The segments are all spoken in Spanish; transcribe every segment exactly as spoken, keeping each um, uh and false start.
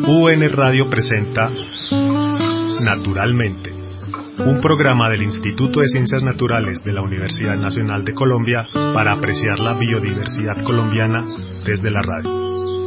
U N Radio presenta Naturalmente, un programa del Instituto de Ciencias Naturales de la Universidad Nacional de Colombia para apreciar la biodiversidad colombiana desde la radio.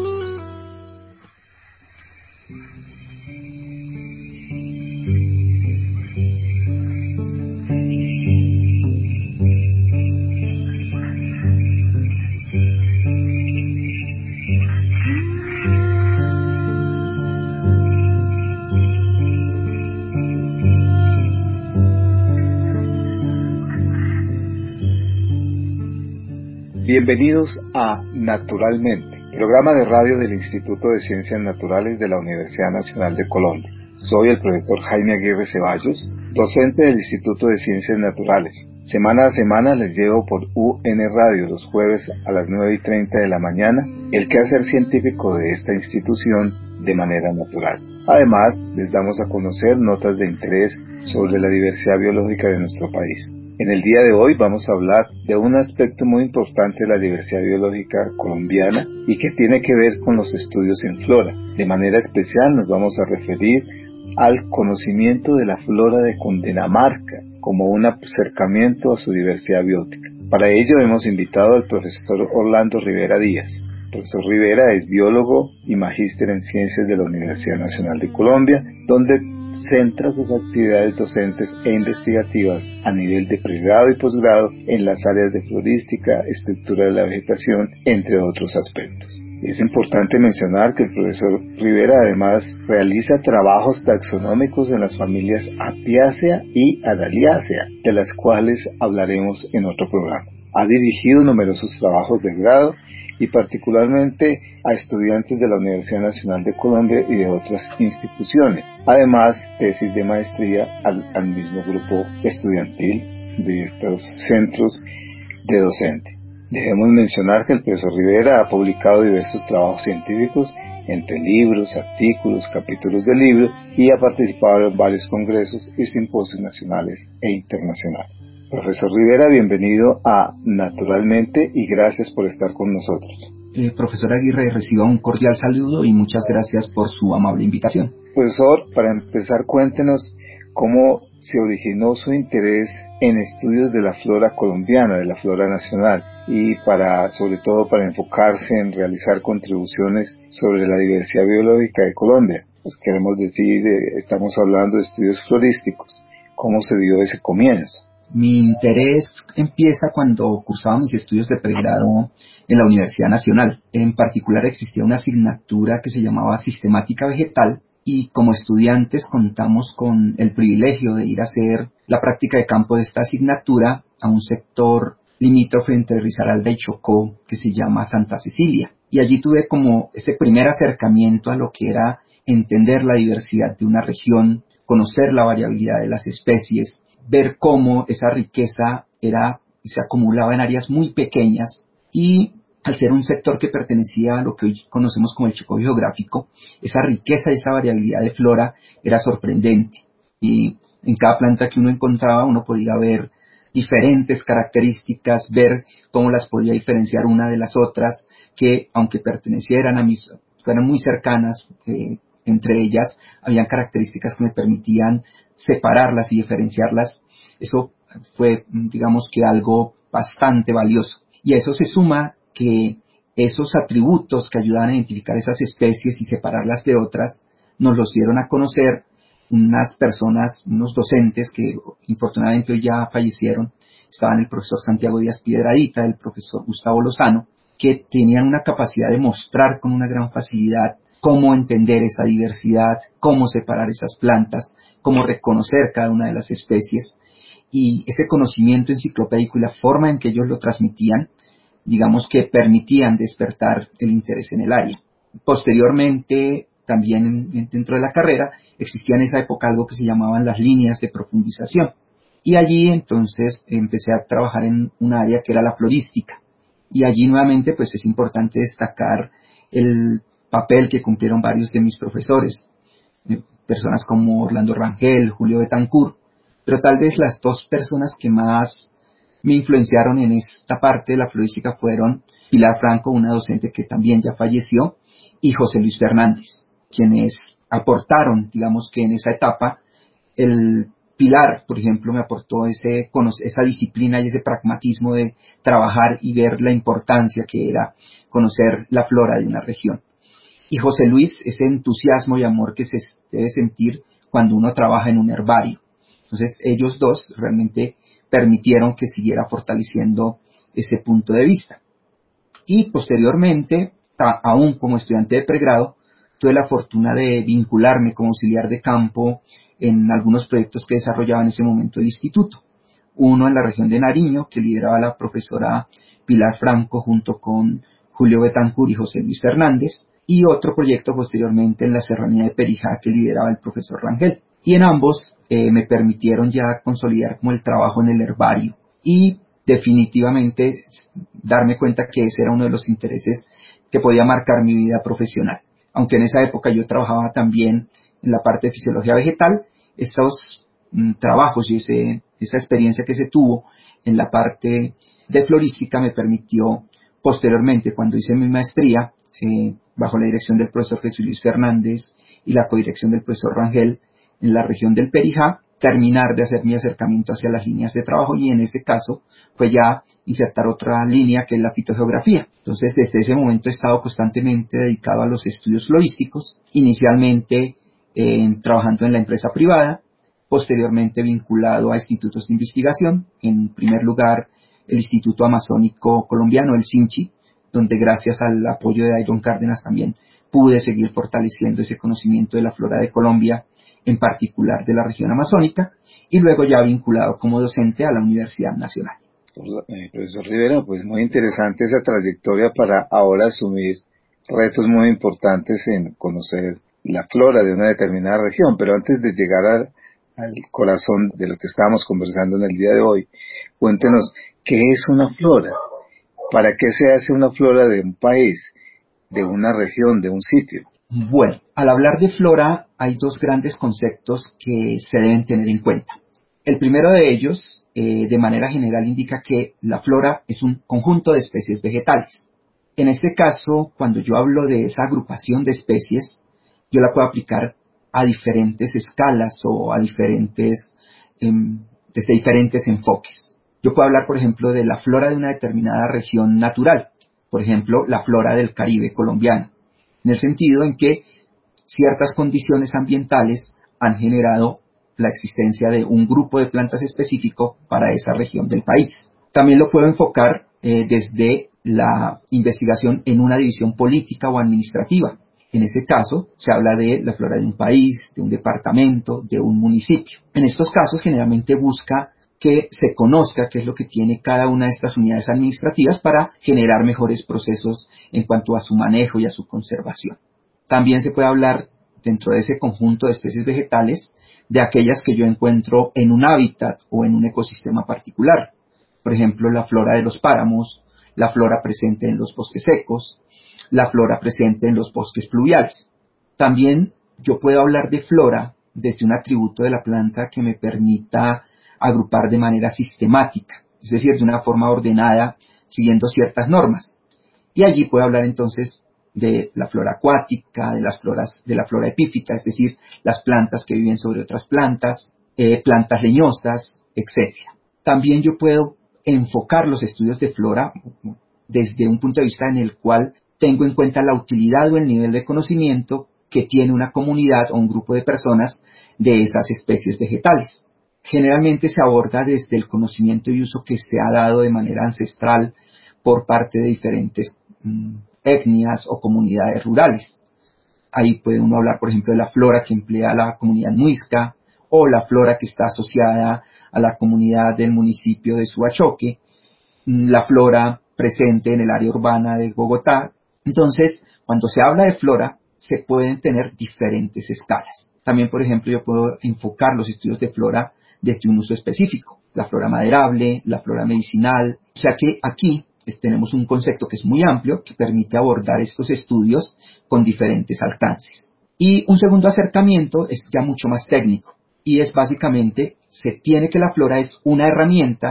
Bienvenidos a Naturalmente, programa de radio del Instituto de Ciencias Naturales de la Universidad Nacional de Colombia. Soy el profesor Jaime Aguirre Ceballos, docente del Instituto de Ciencias Naturales. Semana a semana les llevo por U N Radio los jueves a las nueve y treinta de la mañana el quehacer científico de esta institución de manera natural. Además, les damos a conocer notas de interés sobre la diversidad biológica de nuestro país. En el día de hoy vamos a hablar de un aspecto muy importante de la diversidad biológica colombiana y que tiene que ver con los estudios en flora. De manera especial nos vamos a referir al conocimiento de la flora de Cundinamarca como un acercamiento a su diversidad biótica. Para ello hemos invitado al profesor Orlando Rivera Díaz. El profesor Rivera es biólogo y magíster en ciencias de la Universidad Nacional de Colombia, donde centra sus actividades docentes e investigativas a nivel de pregrado y posgrado en las áreas de florística, estructura de la vegetación, entre otros aspectos. Es importante mencionar que el profesor Rivera además realiza trabajos taxonómicos en las familias Apiácea y Adaliácea, de las cuales hablaremos en otro programa. Ha dirigido numerosos trabajos de grado y particularmente a estudiantes de la Universidad Nacional de Colombia y de otras instituciones. Además, tesis de maestría al, al mismo grupo estudiantil de estos centros de docente. Debemos mencionar que el profesor Rivera ha publicado diversos trabajos científicos, entre libros, artículos, capítulos de libros, y ha participado en varios congresos y simposios nacionales e internacionales. Profesor Rivera, bienvenido a Naturalmente y gracias por estar con nosotros. Eh, profesor Aguirre, reciba un cordial saludo y muchas gracias por su amable invitación. Profesor, para empezar, cuéntenos cómo se originó su interés en estudios de la flora colombiana, de la flora nacional, y para, sobre todo, para enfocarse en realizar contribuciones sobre la diversidad biológica de Colombia. Pues queremos decir, eh, estamos hablando de estudios florísticos. ¿Cómo se dio ese comienzo? Mi interés empieza cuando cursaba mis estudios de pregrado en la Universidad Nacional. En particular existía una asignatura que se llamaba Sistemática Vegetal y como estudiantes contamos con el privilegio de ir a hacer la práctica de campo de esta asignatura a un sector limítrofe entre Risaralda y Chocó que se llama Santa Cecilia. Y allí tuve como ese primer acercamiento a lo que era entender la diversidad de una región, conocer la variabilidad de las especies, ver cómo esa riqueza era, se acumulaba en áreas muy pequeñas y al ser un sector que pertenecía a lo que hoy conocemos como el Chocó geográfico, esa riqueza y esa variabilidad de flora era sorprendente. Y en cada planta que uno encontraba uno podía ver diferentes características, ver cómo las podía diferenciar una de las otras, que aunque pertenecieran a mis, fueran muy cercanas, eh, entre ellas habían características que me permitían separarlas y diferenciarlas. Eso fue, digamos que algo bastante valioso. Y a eso se suma que esos atributos que ayudaban a identificar esas especies y separarlas de otras, nos los dieron a conocer unas personas, unos docentes que infortunadamente hoy ya fallecieron. Estaban el profesor Santiago Díaz Piedradita, el profesor Gustavo Lozano, que tenían una capacidad de mostrar con una gran facilidad cómo entender esa diversidad, cómo separar esas plantas, cómo reconocer cada una de las especies, y ese conocimiento enciclopédico y la forma en que ellos lo transmitían, digamos que permitían despertar el interés en el área. Posteriormente, también en, dentro de la carrera, existía en esa época algo que se llamaban las líneas de profundización, y allí entonces empecé a trabajar en un área que era la florística, y allí nuevamente pues es importante destacar el papel que cumplieron varios de mis profesores, eh, personas como Orlando Rangel, Julio Betancourt, pero tal vez las dos personas que más me influenciaron en esta parte de la florística fueron Pilar Franco, una docente que también ya falleció, y José Luis Fernández, quienes aportaron, digamos que en esa etapa, el Pilar, por ejemplo, me aportó ese, esa disciplina y ese pragmatismo de trabajar y ver la importancia que era conocer la flora de una región. Y José Luis, ese entusiasmo y amor que se debe sentir cuando uno trabaja en un herbario. Entonces, ellos dos realmente permitieron que siguiera fortaleciendo ese punto de vista. Y posteriormente, aún como estudiante de pregrado, tuve la fortuna de vincularme como auxiliar de campo en algunos proyectos que desarrollaba en ese momento el instituto. Uno en la región de Nariño, que lideraba la profesora Pilar Franco junto con Julio Betancourt y José Luis Fernández, y otro proyecto posteriormente en la serranía de Perijá, que lideraba el profesor Rangel. Y en ambos eh, me permitieron ya consolidar como el trabajo en el herbario y definitivamente darme cuenta que ese era uno de los intereses que podía marcar mi vida profesional. Aunque en esa época yo trabajaba también en la parte de fisiología vegetal, esos mm, trabajos y ese, esa experiencia que se tuvo en la parte de florística me permitió posteriormente, cuando hice mi maestría, eh, bajo la dirección del profesor Jesús Luis Fernández y la codirección del profesor Rangel en la región del Perijá, terminar de hacer mi acercamiento hacia las líneas de trabajo y en este caso fue ya insertar otra línea que es la fitogeografía. Entonces desde ese momento he estado constantemente dedicado a los estudios florísticos, inicialmente eh, trabajando en la empresa privada, posteriormente vinculado a institutos de investigación, en primer lugar el Instituto Amazónico Colombiano, el SINCHI, donde gracias al apoyo de Iron Cárdenas también pude seguir fortaleciendo ese conocimiento de la flora de Colombia, en particular de la región amazónica, y luego ya vinculado como docente a la Universidad Nacional. Eh, profesor Rivera, pues muy interesante esa trayectoria para ahora asumir retos muy importantes en conocer la flora de una determinada región, pero antes de llegar a, al corazón de lo que estábamos conversando en el día de hoy, cuéntenos, ¿qué es una flora? ¿Para qué se hace una flora de un país, de una región, de un sitio? Bueno, al hablar de flora hay dos grandes conceptos que se deben tener en cuenta. El primero de ellos, eh, de manera general, indica que la flora es un conjunto de especies vegetales. En este caso, cuando yo hablo de esa agrupación de especies, yo la puedo aplicar a diferentes escalas o a diferentes, eh, desde diferentes enfoques. Yo puedo hablar, por ejemplo, de la flora de una determinada región natural, por ejemplo, la flora del Caribe colombiano, en el sentido en que ciertas condiciones ambientales han generado la existencia de un grupo de plantas específico para esa región del país. También lo puedo enfocar eh, desde la investigación en una división política o administrativa. En ese caso, se habla de la flora de un país, de un departamento, de un municipio. En estos casos, generalmente busca que se conozca qué es lo que tiene cada una de estas unidades administrativas para generar mejores procesos en cuanto a su manejo y a su conservación. También se puede hablar, dentro de ese conjunto de especies vegetales, de aquellas que yo encuentro en un hábitat o en un ecosistema particular. Por ejemplo, la flora de los páramos, la flora presente en los bosques secos, la flora presente en los bosques pluviales. También yo puedo hablar de flora desde un atributo de la planta que me permita agrupar de manera sistemática, es decir, de una forma ordenada, siguiendo ciertas normas. Y allí puedo hablar entonces de la flora acuática, de las floras, de la flora epífita, es decir, las plantas que viven sobre otras plantas, eh, plantas leñosas, etcétera. También yo puedo enfocar los estudios de flora desde un punto de vista en el cual tengo en cuenta la utilidad o el nivel de conocimiento que tiene una comunidad o un grupo de personas de esas especies vegetales. Generalmente se aborda desde el conocimiento y uso que se ha dado de manera ancestral por parte de diferentes mmm, etnias o comunidades rurales. Ahí puede uno hablar, por ejemplo, de la flora que emplea la comunidad muisca o la flora que está asociada a la comunidad del municipio de Suachoque, la flora presente en el área urbana de Bogotá. Entonces, cuando se habla de flora, se pueden tener diferentes escalas. También, por ejemplo, yo puedo enfocar los estudios de flora desde un uso específico, la flora maderable, la flora medicinal. O sea que aquí tenemos un concepto que es muy amplio, que permite abordar estos estudios con diferentes alcances. Y un segundo acercamiento es ya mucho más técnico, y es básicamente, se tiene que la flora es una herramienta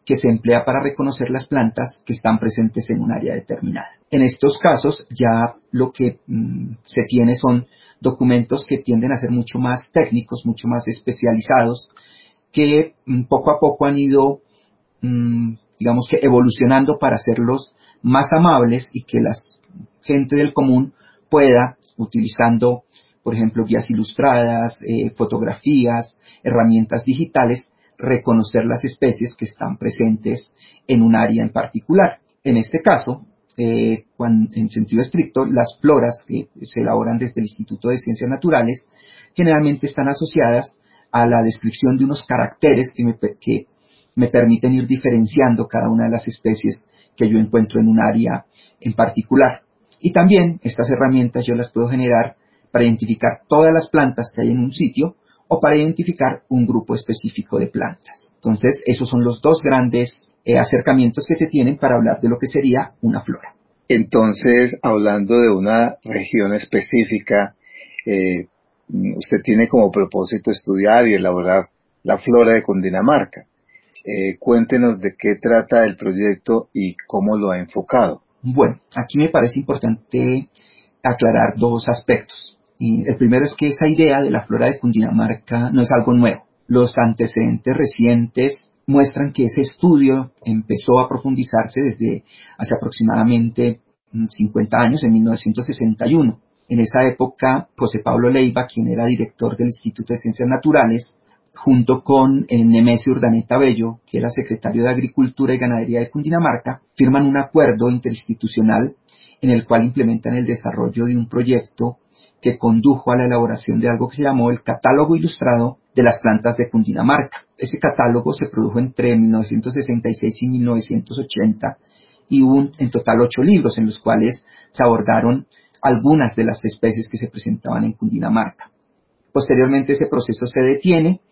que se emplea para reconocer las plantas que están presentes en un área determinada. En estos casos ya lo que mmm, se tiene son documentos que tienden a ser mucho más técnicos, mucho más especializados, que mmm, poco a poco han ido, mmm, digamos que evolucionando para hacerlos más amables y que la gente del común pueda, utilizando, por ejemplo, guías ilustradas, eh, fotografías, herramientas digitales, reconocer las especies que están presentes en un área en particular. En este caso, eh, cuando, en sentido estricto, las floras que se elaboran desde el Instituto de Ciencias Naturales generalmente están asociadas a la descripción de unos caracteres que me, que me permiten ir diferenciando cada una de las especies que yo encuentro en un área en particular. Y también estas herramientas yo las puedo generar para identificar todas las plantas que hay en un sitio o para identificar un grupo específico de plantas. Entonces, esos son los dos grandes eh, acercamientos que se tienen para hablar de lo que sería una flora. Entonces, hablando de una región específica, eh, usted tiene como propósito estudiar y elaborar la flora de Cundinamarca. Eh, cuéntenos de qué trata el proyecto y cómo lo ha enfocado. Bueno, aquí me parece importante aclarar dos aspectos. Y el primero es que esa idea de la flora de Cundinamarca no es algo nuevo. Los antecedentes recientes muestran que ese estudio empezó a profundizarse desde hace aproximadamente cincuenta años, en mil novecientos sesenta y uno. En esa época, José Pablo Leiva, quien era director del Instituto de Ciencias Naturales, junto con Nemesio Urdaneta Bello, que era secretario de Agricultura y Ganadería de Cundinamarca, firman un acuerdo interinstitucional en el cual implementan el desarrollo de un proyecto que condujo a la elaboración de algo que se llamó el Catálogo Ilustrado de las Plantas de Cundinamarca. Ese catálogo se produjo entre mil novecientos sesenta y seis y mil novecientos ochenta y hubo en total ocho libros en los cuales se abordaron algunas de las especies que se presentaban en Cundinamarca. Posteriormente ese proceso se detiene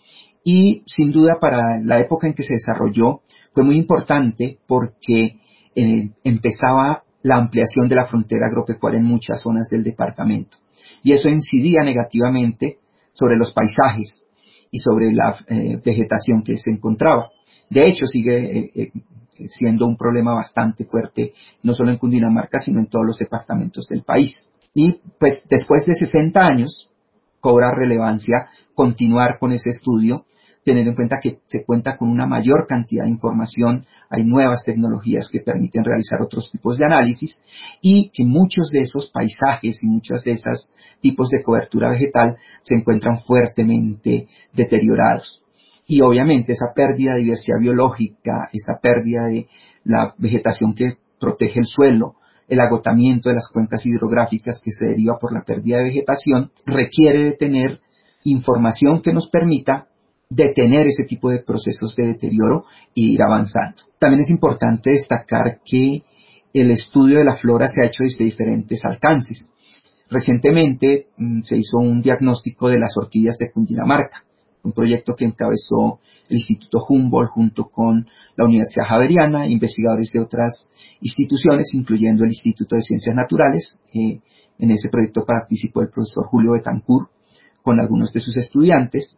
y sin duda para la época en que se desarrolló fue muy importante porque eh, empezaba la ampliación de la frontera agropecuaria en muchas zonas del departamento. Y eso incidía negativamente sobre los paisajes y sobre la eh, vegetación que se encontraba. De hecho, sigue eh, eh, siendo un problema bastante fuerte, no solo en Cundinamarca, sino en todos los departamentos del país. Y pues después de sesenta años, cobra relevancia continuar con ese estudio, tener en cuenta que se cuenta con una mayor cantidad de información, hay nuevas tecnologías que permiten realizar otros tipos de análisis y que muchos de esos paisajes y muchos de esos tipos de cobertura vegetal se encuentran fuertemente deteriorados. Y obviamente esa pérdida de diversidad biológica, esa pérdida de la vegetación que protege el suelo, el agotamiento de las cuencas hidrográficas que se deriva por la pérdida de vegetación, requiere de tener información que nos permita detener ese tipo de procesos de deterioro e ir avanzando. También es importante destacar que el estudio de la flora se ha hecho desde diferentes alcances. Recientemente mmm, se hizo un diagnóstico de las orquídeas de Cundinamarca, un proyecto que encabezó el Instituto Humboldt junto con la Universidad Javeriana, investigadores de otras instituciones, incluyendo el Instituto de Ciencias Naturales. Eh, en ese proyecto participó el profesor Julio Betancourt con algunos de sus estudiantes.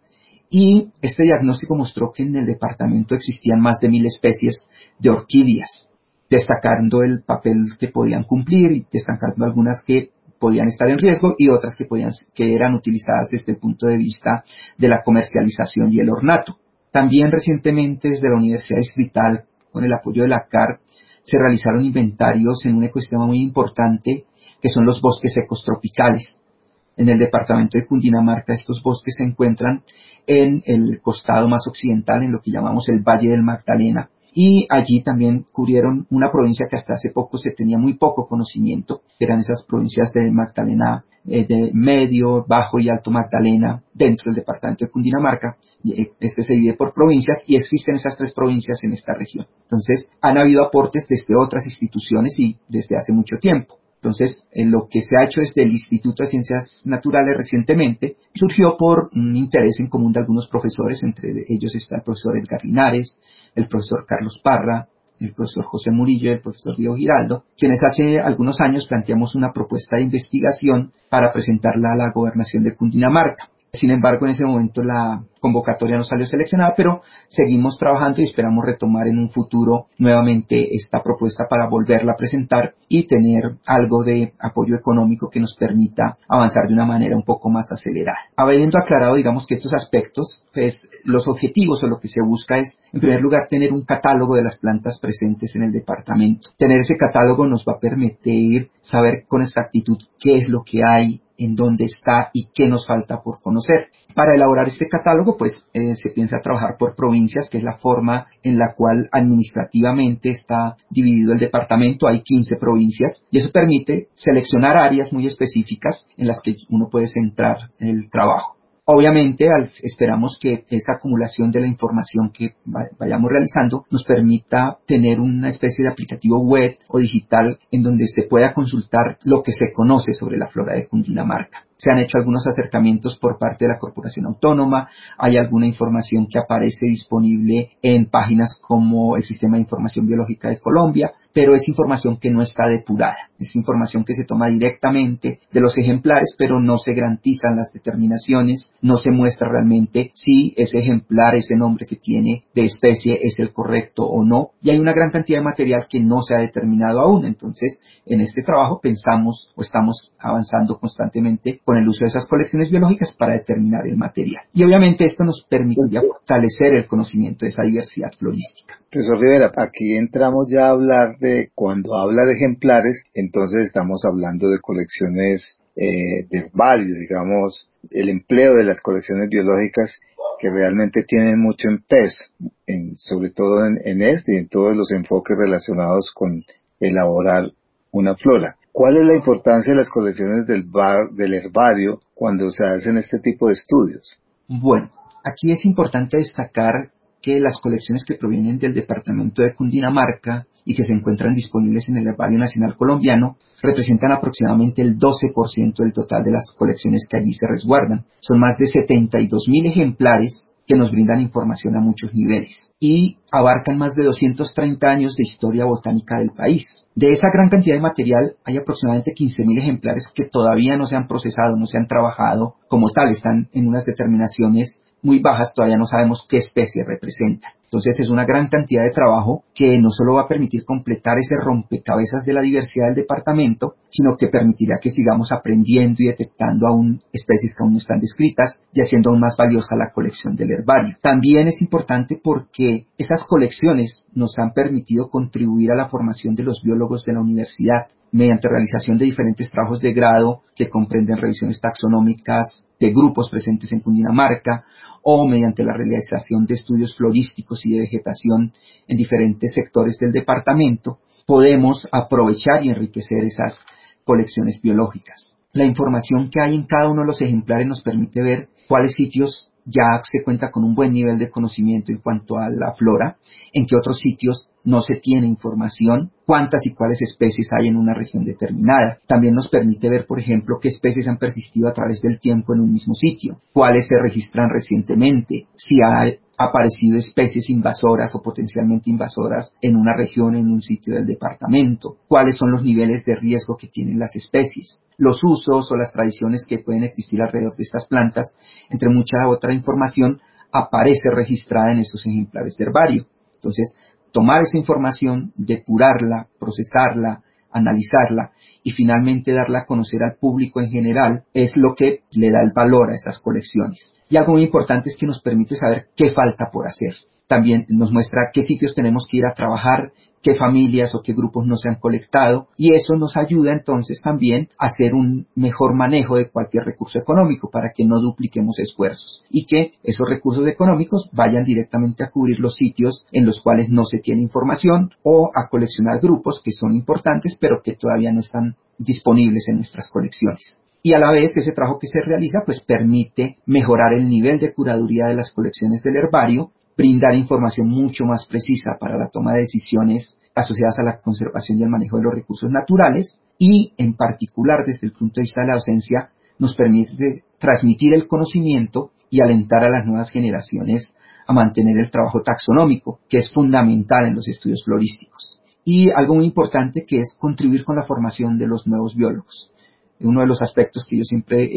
Y este diagnóstico mostró que en el departamento existían más de mil especies de orquídeas, destacando el papel que podían cumplir y destacando algunas que podían estar en riesgo y otras que, podían, que eran utilizadas desde el punto de vista de la comercialización y el ornato. También recientemente desde la Universidad Distrital, con el apoyo de la C A R, se realizaron inventarios en un ecosistema muy importante que son los bosques secos tropicales. En el departamento de Cundinamarca estos bosques se encuentran en el costado más occidental, en lo que llamamos el Valle del Magdalena, y allí también cubrieron una provincia que hasta hace poco se tenía muy poco conocimiento, que eran esas provincias de Magdalena, eh, de Medio, Bajo y Alto Magdalena, dentro del departamento de Cundinamarca. Este se divide por provincias y existen esas tres provincias en esta región. Entonces, han habido aportes desde otras instituciones y desde hace mucho tiempo. Entonces, en lo que se ha hecho desde el Instituto de Ciencias Naturales recientemente, surgió por un interés en común de algunos profesores, entre ellos está el profesor Edgar Linares, el profesor Carlos Parra, el profesor José Murillo y el profesor Diego Giraldo, quienes hace algunos años planteamos una propuesta de investigación para presentarla a la gobernación de Cundinamarca. Sin embargo, en ese momento la convocatoria no salió seleccionada, pero seguimos trabajando y esperamos retomar en un futuro nuevamente esta propuesta para volverla a presentar y tener algo de apoyo económico que nos permita avanzar de una manera un poco más acelerada. Habiendo aclarado, digamos, que estos aspectos, pues los objetivos o lo que se busca es, en primer lugar, tener un catálogo de las plantas presentes en el departamento. Tener ese catálogo nos va a permitir saber con exactitud qué es lo que hay, en dónde está y qué nos falta por conocer. Para elaborar este catálogo, pues eh, se piensa trabajar por provincias, que es la forma en la cual administrativamente está dividido el departamento. Hay quince provincias y eso permite seleccionar áreas muy específicas en las que uno puede centrar el trabajo. Obviamente, al, esperamos que esa acumulación de la información que vayamos realizando nos permita tener una especie de aplicativo web o digital en donde se pueda consultar lo que se conoce sobre la flora de Cundinamarca. Se han hecho algunos acercamientos por parte de la Corporación Autónoma, hay alguna información que aparece disponible en páginas como el Sistema de Información Biológica de Colombia, pero es información que no está depurada, es información que se toma directamente de los ejemplares, pero no se garantizan las determinaciones, no se muestra realmente si ese ejemplar, ese nombre que tiene de especie es el correcto o no, y hay una gran cantidad de material que no se ha determinado aún. Entonces, en este trabajo pensamos o estamos avanzando constantemente con el uso de esas colecciones biológicas para determinar el material. Y obviamente esto nos permitiría fortalecer el conocimiento de esa diversidad florística. Profesor Rivera, aquí entramos ya a hablar de, cuando habla de ejemplares, entonces estamos hablando de colecciones eh, de herbarios, digamos, el empleo de las colecciones biológicas que realmente tienen mucho en peso, en, sobre todo en, en este y en todos los enfoques relacionados con elaborar una flora. ¿Cuál es la importancia de las colecciones del, bar, del herbario cuando se hacen este tipo de estudios? Bueno, aquí es importante destacar que las colecciones que provienen del departamento de Cundinamarca y que se encuentran disponibles en el Herbario Nacional Colombiano representan aproximadamente el doce por ciento del total de las colecciones que allí se resguardan. Son más de setenta y dos mil ejemplares que nos brindan información a muchos niveles y abarcan más de doscientos treinta años de historia botánica del país. De esa gran cantidad de material hay aproximadamente quince mil ejemplares que todavía no se han procesado, no se han trabajado como tal, están en unas determinaciones muy bajas, todavía no sabemos qué especie representa. Entonces es una gran cantidad de trabajo que no solo va a permitir completar ese rompecabezas de la diversidad del departamento, sino que permitirá que sigamos aprendiendo y detectando aún especies que aún no están descritas y haciendo aún más valiosa la colección del herbario. También es importante porque esas colecciones nos han permitido contribuir a la formación de los biólogos de la universidad mediante realización de diferentes trabajos de grado que comprenden revisiones taxonómicas de grupos presentes en Cundinamarca, o mediante la realización de estudios florísticos y de vegetación en diferentes sectores del departamento, podemos aprovechar y enriquecer esas colecciones biológicas. La información que hay en cada uno de los ejemplares nos permite ver cuáles sitios ya se cuenta con un buen nivel de conocimiento en cuanto a la flora, en qué otros sitios no se tiene información, cuántas y cuáles especies hay en una región determinada. También nos permite ver, por ejemplo, qué especies han persistido a través del tiempo en un mismo sitio, cuáles se registran recientemente, si ha aparecido especies invasoras o potencialmente invasoras en una región, en un sitio del departamento, cuáles son los niveles de riesgo que tienen las especies, los usos o las tradiciones que pueden existir alrededor de estas plantas, entre mucha otra información, aparece registrada en estos ejemplares de herbario. Entonces, tomar esa información, depurarla, procesarla, analizarla y finalmente darla a conocer al público en general es lo que le da el valor a esas colecciones. Y algo muy importante es que nos permite saber qué falta por hacer. También nos muestra qué sitios tenemos que ir a trabajar, qué familias o qué grupos no se han colectado, y eso nos ayuda entonces también a hacer un mejor manejo de cualquier recurso económico para que no dupliquemos esfuerzos y que esos recursos económicos vayan directamente a cubrir los sitios en los cuales no se tiene información o a coleccionar grupos que son importantes pero que todavía no están disponibles en nuestras colecciones. Y a la vez ese trabajo que se realiza pues permite mejorar el nivel de curaduría de las colecciones del herbario, brindar información mucho más precisa para la toma de decisiones asociadas a la conservación y el manejo de los recursos naturales y, en particular, desde el punto de vista de la docencia, nos permite transmitir el conocimiento y alentar a las nuevas generaciones a mantener el trabajo taxonómico, que es fundamental en los estudios florísticos. Y algo muy importante que es contribuir con la formación de los nuevos biólogos. Uno de los aspectos que yo siempre he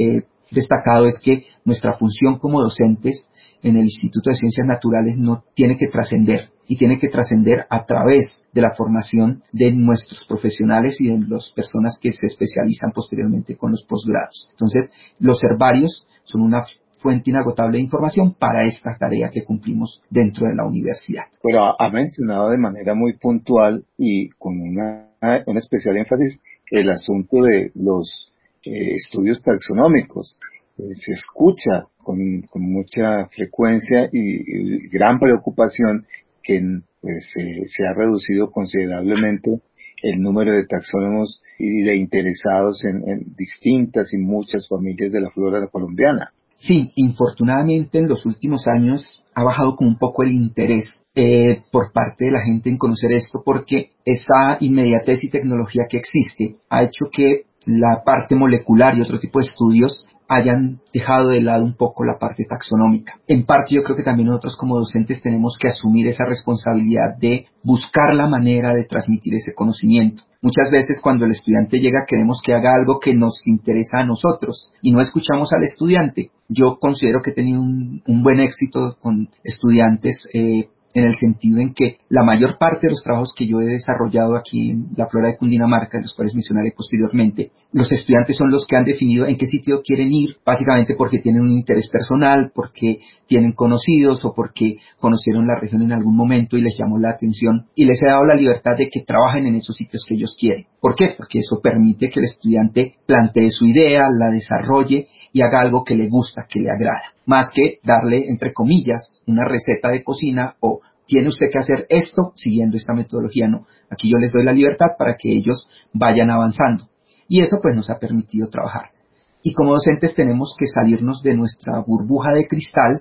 destacado es que nuestra función como docentes en el Instituto de Ciencias Naturales no tiene que trascender y tiene que trascender a través de la formación de nuestros profesionales y de las personas que se especializan posteriormente con los posgrados. Entonces, los herbarios son una fuente inagotable de información para esta tarea que cumplimos dentro de la universidad. Pero ha mencionado de manera muy puntual y con una, un especial énfasis el asunto de los eh, estudios taxonómicos. Eh, se escucha con, con mucha frecuencia y, y gran preocupación que pues, eh, se ha reducido considerablemente el número de taxónomos y de interesados en, en distintas y muchas familias de la flora colombiana. Sí, infortunadamente en los últimos años ha bajado como un poco el interés eh, por parte de la gente en conocer esto, porque esa inmediatez y tecnología que existe ha hecho que la parte molecular y otro tipo de estudios hayan dejado de lado un poco la parte taxonómica. En parte yo creo que también nosotros como docentes tenemos que asumir esa responsabilidad de buscar la manera de transmitir ese conocimiento. Muchas veces cuando el estudiante llega queremos que haga algo que nos interesa a nosotros y no escuchamos al estudiante. Yo considero que he tenido un, un buen éxito con estudiantes eh, en el sentido en que la mayor parte de los trabajos que yo he desarrollado aquí en la flora de Cundinamarca, los cuales mencionaré posteriormente, los estudiantes son los que han definido en qué sitio quieren ir, básicamente porque tienen un interés personal, porque tienen conocidos o porque conocieron la región en algún momento y les llamó la atención y les he dado la libertad de que trabajen en esos sitios que ellos quieren. ¿Por qué? Porque eso permite que el estudiante plantee su idea, la desarrolle y haga algo que le gusta, que le agrada, más que darle, entre comillas, una receta de cocina o tiene usted que hacer esto siguiendo esta metodología. No, aquí yo les doy la libertad para que ellos vayan avanzando y eso pues nos ha permitido trabajar. Y como docentes tenemos que salirnos de nuestra burbuja de cristal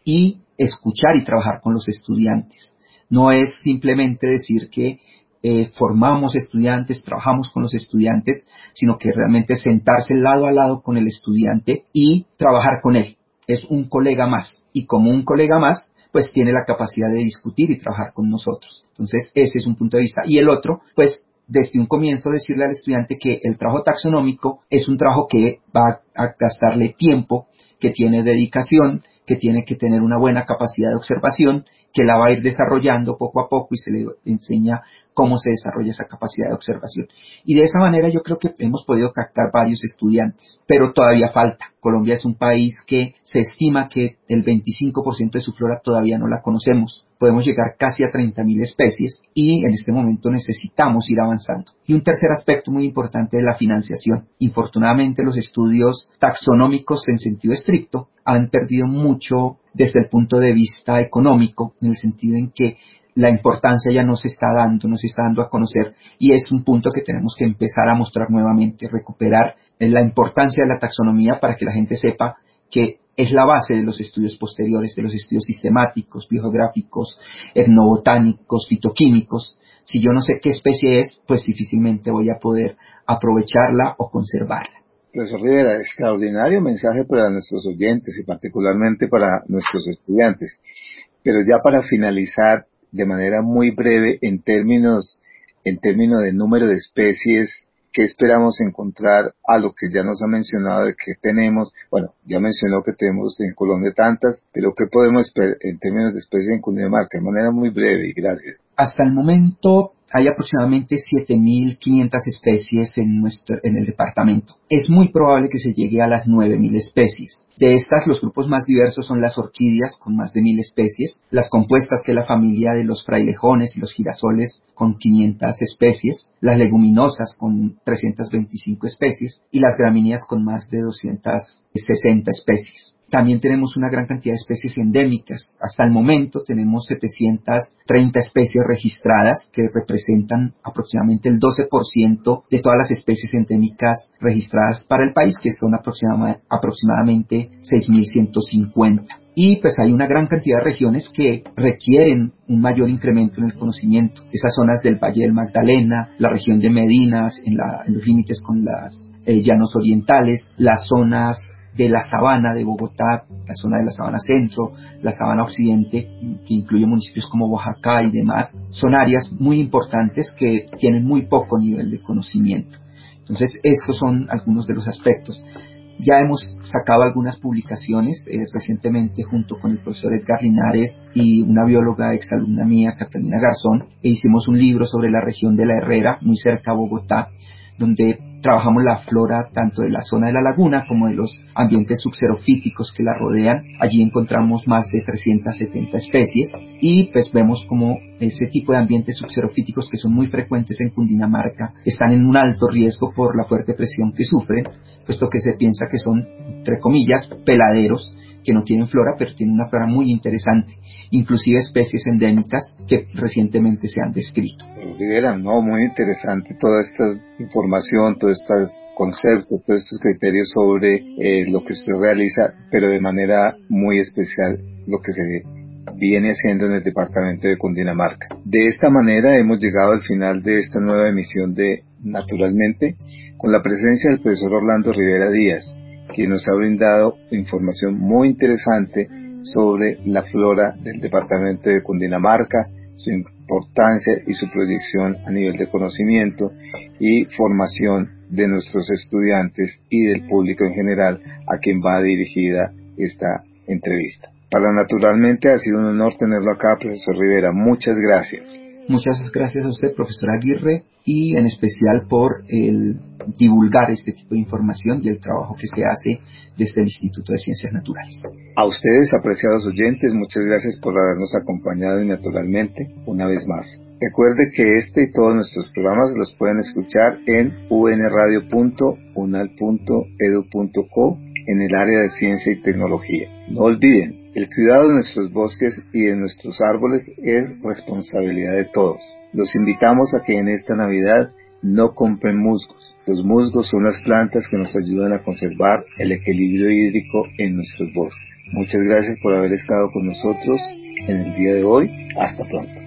y escuchar y trabajar con los estudiantes. No es simplemente decir que eh, formamos estudiantes, trabajamos con los estudiantes, sino que realmente sentarse lado a lado con el estudiante y trabajar con él. Es un colega más y como un colega más pues tiene la capacidad de discutir y trabajar con nosotros. Entonces, ese es un punto de vista. Y el otro, pues, desde un comienzo decirle al estudiante que el trabajo taxonómico es un trabajo que va a gastarle tiempo, que tiene dedicación, que tiene que tener una buena capacidad de observación, que la va a ir desarrollando poco a poco y se le enseña cómo se desarrolla esa capacidad de observación. Y de esa manera yo creo que hemos podido captar varios estudiantes, pero todavía falta. Colombia es un país que se estima que el veinticinco por ciento de su flora todavía no la conocemos. Podemos llegar casi a treinta mil especies y en este momento necesitamos ir avanzando. Y un tercer aspecto muy importante es la financiación. Infortunadamente los estudios taxonómicos en sentido estricto han perdido mucho desde el punto de vista económico, en el sentido en que la importancia ya no se está dando, no se está dando a conocer y es un punto que tenemos que empezar a mostrar nuevamente, recuperar la importancia de la taxonomía para que la gente sepa que es la base de los estudios posteriores, de los estudios sistemáticos, biogeográficos, etnobotánicos, fitoquímicos. Si yo no sé qué especie es, pues difícilmente voy a poder aprovecharla o conservarla. Profesor Rivera, extraordinario mensaje para nuestros oyentes y particularmente para nuestros estudiantes. Pero ya para finalizar, de manera muy breve, en términos, en términos de número de especies, ¿qué esperamos encontrar a lo que ya nos ha mencionado de que tenemos? Bueno, ya mencionó que tenemos en Colombia tantas, pero ¿qué podemos esperar en términos de especies en Cundinamarca? De manera muy breve y gracias. Hasta el momento hay aproximadamente siete mil quinientas especies en nuestro, en el departamento. Es muy probable que se llegue a las nueve mil especies. De estas, los grupos más diversos son las orquídeas, con más de mil especies, las compuestas, que es la familia de los frailejones y los girasoles, con quinientas especies, las leguminosas, con trescientas veinticinco especies, y las gramíneas, con más de doscientas sesenta especies. También tenemos una gran cantidad de especies endémicas. Hasta el momento tenemos setecientas treinta especies registradas que representan aproximadamente el doce por ciento de todas las especies endémicas registradas para el país, que son aproximadamente seis mil ciento cincuenta. Y pues hay una gran cantidad de regiones que requieren un mayor incremento en el conocimiento. Esas zonas del Valle del Magdalena, la región de Medinas, en, la, en los límites con las eh, llanos orientales, las zonas de la sabana de Bogotá, la zona de la sabana centro, la sabana occidente, que incluye municipios como Oaxaca y demás, son áreas muy importantes que tienen muy poco nivel de conocimiento. Entonces, estos son algunos de los aspectos. Ya hemos sacado algunas publicaciones eh, recientemente junto con el profesor Edgar Linares y una bióloga exalumna mía, Catalina Garzón, e hicimos un libro sobre la región de La Herrera, muy cerca a Bogotá, donde trabajamos la flora tanto de la zona de la laguna como de los ambientes subxerofíticos que la rodean. Allí encontramos más de trescientas setenta especies y pues vemos como ese tipo de ambientes subxerofíticos, que son muy frecuentes en Cundinamarca, están en un alto riesgo por la fuerte presión que sufren, puesto que se piensa que son, entre comillas, peladeros, que no tienen flora, pero tienen una flora muy interesante, inclusive especies endémicas que recientemente se han descrito. Rivera, no, muy interesante toda esta información, todos estos conceptos, todos estos criterios sobre eh, lo que usted realiza, pero de manera muy especial lo que se viene haciendo en el departamento de Cundinamarca. De esta manera hemos llegado al final de esta nueva emisión de Naturalmente, con la presencia del profesor Orlando Rivera Díaz, quien nos ha brindado información muy interesante sobre la flora del departamento de Cundinamarca, su importancia y su proyección a nivel de conocimiento y formación de nuestros estudiantes y del público en general a quien va dirigida esta entrevista. Para Naturalmente ha sido un honor tenerlo acá, profesor Rivera. Muchas gracias. Muchas gracias a usted, profesor Aguirre, y en especial por el divulgar este tipo de información y el trabajo que se hace desde el Instituto de Ciencias Naturales. A ustedes, apreciados oyentes, muchas gracias por habernos acompañado en Naturalmente una vez más. Recuerde que este y todos nuestros programas los pueden escuchar en u n radio punto unal punto e d u punto co en el área de ciencia y tecnología. No olviden, el cuidado de nuestros bosques y de nuestros árboles es responsabilidad de todos. Los invitamos a que en esta Navidad no compren musgos. Los musgos son las plantas que nos ayudan a conservar el equilibrio hídrico en nuestros bosques. Muchas gracias por haber estado con nosotros en el día de hoy. Hasta pronto.